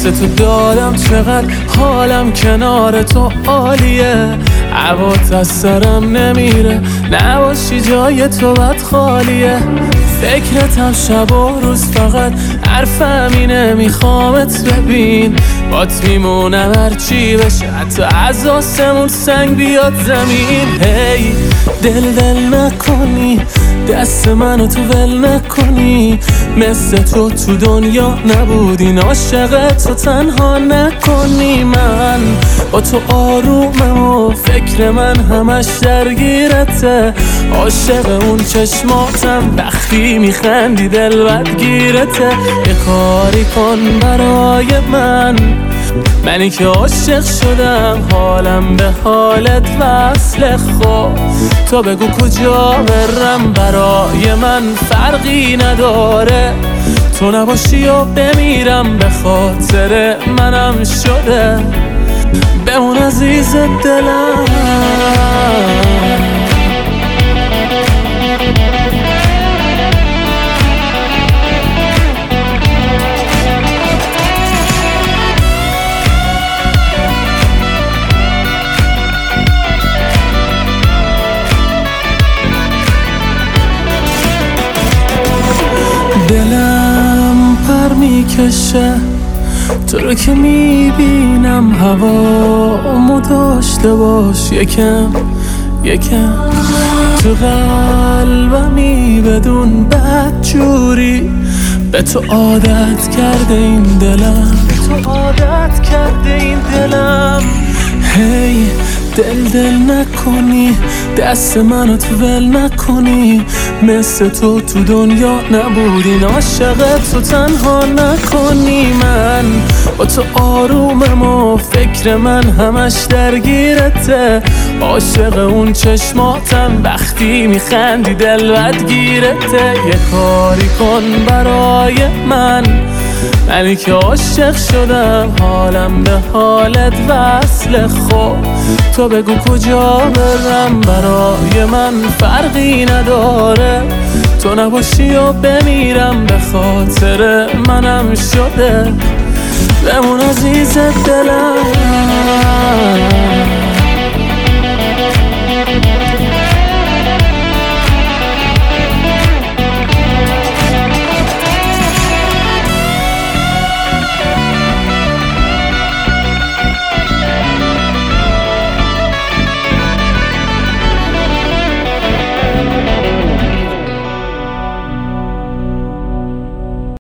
واسه تو دادم چقدر حالم کنار تو عالیه. عبات از سرم نمیره نباشی جای تو بد خالیه. فکرتم شب و روز فقط حرفم اینه میخوامت ببین. بات میمونم هرچی بشه حتی از آسمون سنگ بیاد زمین. هی دل نکنی دست منو تو ول نکنی. مثل تو دنیا نبودین عاشق تو تنها نکنی. من با تو آرومم و فکر من همش درگیرته. عاشق اون چشماتم وقتی میخندی دل بدگیرته. یه کاری کن برای منی که عاشق شدم حالم به حالت وصله. خب تو بگو کجا برم برای من فرقی نداره. تو نباشی و بمیرم به خاطر منم شده. بمون عزیز دلم. دلم پر میکشه تو رو که میبینم. هوامو داشته باش یکم تو قلبمی بدون بدجوری. به تو عادت کرده این دلم. هی دل نکنی دست منو تو ول نکنی. مثل تو دنیا نبودین عاشق تو تنها نکنی. من با تو آرومم و فکر من همش درگیرته. عاشق اون چشماتم وقتی میخندی دل بدگیرته. یه کاری کن برای منی که عاشق شدم حالم به حالت وصله. خب تو بگو کجا برم برای من فرقی نداره. تو نباشی و بمیرم به خاطر منم شده. بمون عزیز دلم.